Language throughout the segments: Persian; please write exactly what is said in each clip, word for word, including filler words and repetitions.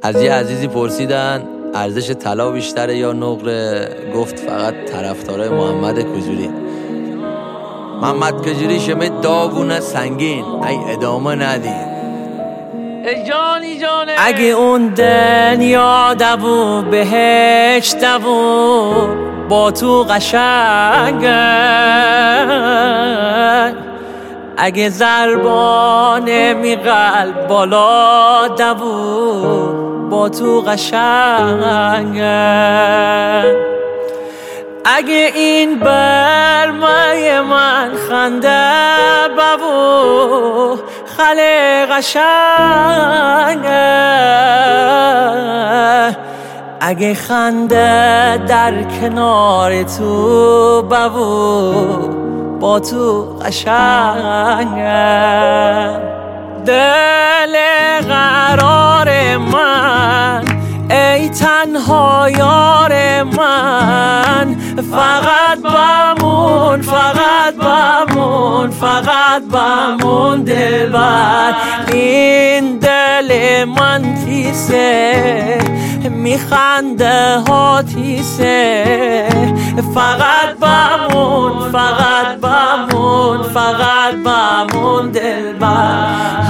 از یه عزیزی پرسیدن ارزش طلا بیشتره یا نقره؟ گفت فقط طرفدارای محمد کجوری. محمد کجوری شمه داغونه سنگین، ای ادامه ندید. جانی جانه اگه اون دنیا دبو بهش دبو با تو قشنگه، اگه ضربان می قلب بالا دبو با تو قشنگه، اگه این برمای من خنده ببو خله قشنگه، اگه خنده در کنار تو ببو با تو قشنگه. دل قرار من ای تنها یار من، فقط بمون فقط بمون فقط بمون دلبر. این دل من تیسه میخنده ها تیسه، فقط بمون فقط بمون فقط بمون دلبر.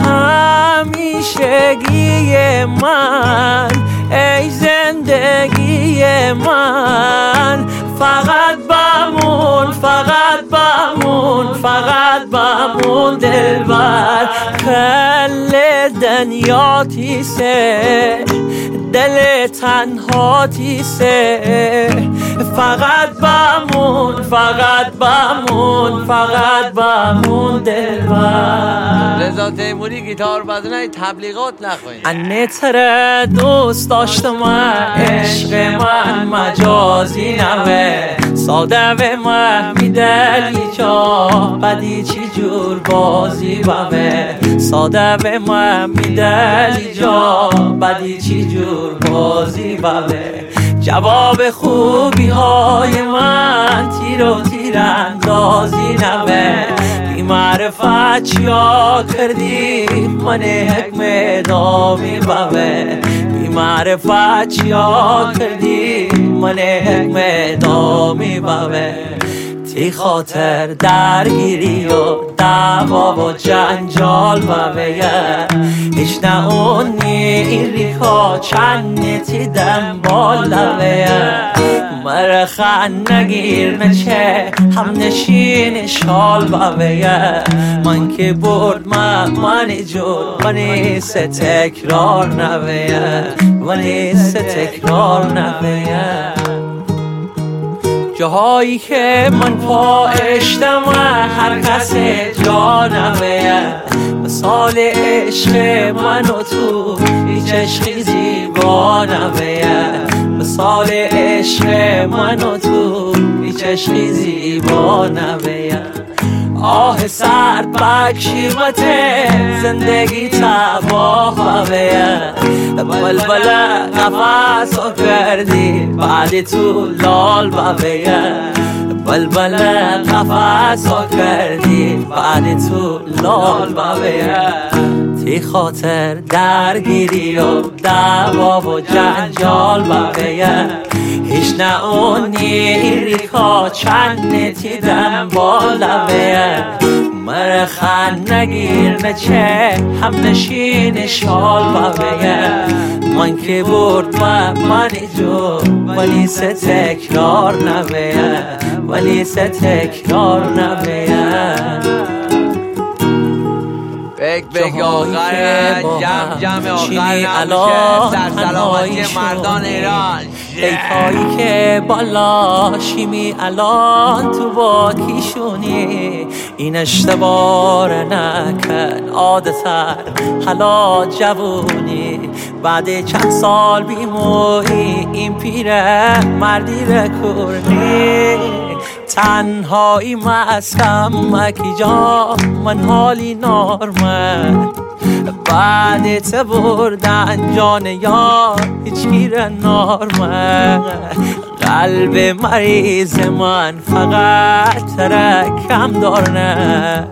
همیشگی من ای زندگی من، فقط بمون فقط بمون فقط بمون دلبر. کل دنیا تیسه دل تنها تیسه، فقط بمون فقط بمون فقط بمون دلبر. رضا تیموری گیتار بزنه تبلیغات نخواهیم. انه تره دوست داشتم عشق من مجازی نوه، ساده به من میدلی جا بدی چی جور بازی بوه، ساده به من میدلی جا بدی چی جور بازی بوه. جواب خوبی های من تیر و تیر اندازی نوه، بی معرفت چیا کردی من حکم دامی بوه، بی معرفت چیا کردی من حکم دامی بوه. تی خاطر درگیری و دعوا و جنجال بوه، ایش نه اونی این ریخا چند تی دنبال لوه. مرخن نگیر نچه هم نشین شال بوه، من که برد من منی جور منی سه تکرار نوه، منی سه تکرار نوه. جاهایی که من پا اشتم هر کس جا نوه، مثال عشق من و تو هیچ عشقی زیبا نوه، مثال عشق من و تو هیچ عشقی زیبا نوه. آه سرد بکشیمت زندگی تباه بوه، بلبل قفص و کردی بعد تو لال بوه، بلبل قفص و کردی بعد تو لال بوه. تی خاطر درگیری و دعوا و جنجال بوه، هیچ نه اونی ریخا چند تی دنبال لوه. مرخن نگیر نچه هم نشین شال بوه، من که برد من منی جو ولی سه تکرار نوه، ولی سه تکرار نوه. بگ بگ آخر جمع جمع آخر نموشه سر سلامتی مردان ایران. ایکایی که بالا شیمی الان تو با کیشونی، این اشتبار نکن عادتر حالا جوونی، بعد چند سال بیموی این پیره مردی رکورنی. تنهایی مسکم مکی جا من حالی نارمه، بعد ته بردن جان یار هیچ گیر نارمه. قلب مریض من فقط ترکم دارنه،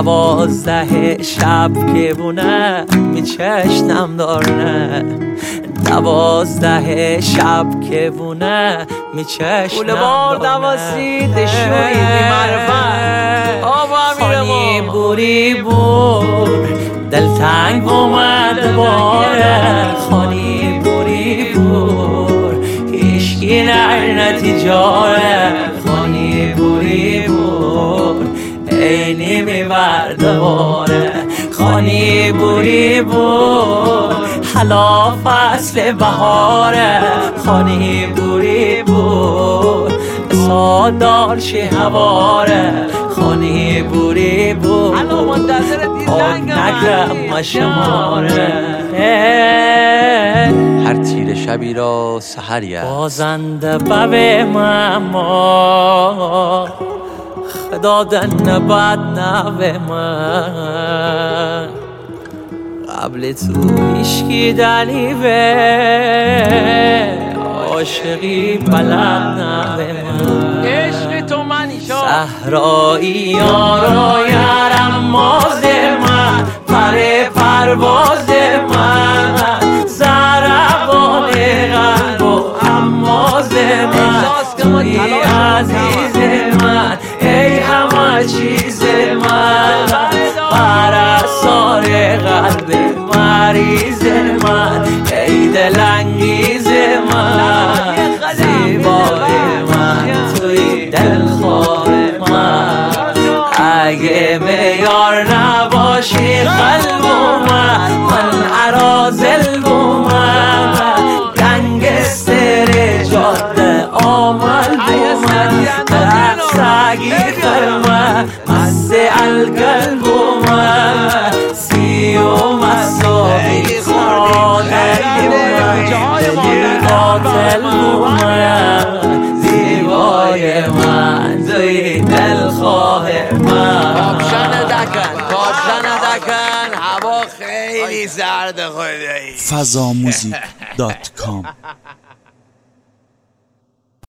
دوازده شب که بونه می چشنم دارنه، دوازده شب که بونه میچشنم بولوار دواسی دشوی بی معرفت آبا میره خانی بوری بور دلتنگ اومد باره خانی بوری بور هیشگی نر نتیجاره خانی بوری بور اینی میبرده باره خانی بوری بور حالا فصل بهاره خانی بوری بور سادار شی هواره خانی بوری بور الان منتظر دیدنگ نگرم شماره هر تیر شبی را سحری است بازنده بوه ماما خدادن نباد نوه من قبل تو هیشکی دلیوه عاشقی بلند نوه من عشق تو منی شا صحرایی یارا یارم ماز من پر پرواز من زربان قلب و اماز من توی عزیز من ای همه چیز من پرستار قلب مریض من ای دلانگیز من زیبای من توی دلخواه من اگه میار نباشی قلب من من عرازل بومن گنگستر جاده آمل بومن رقصگی خرمن مست القلب بومن سی و مسایی خانه بومن قاتل بومن زیبای من توی دلخواه من کاپشن دکن کاپشن دکن هوا خیلی سرد خدایی فضاموزیک دات کام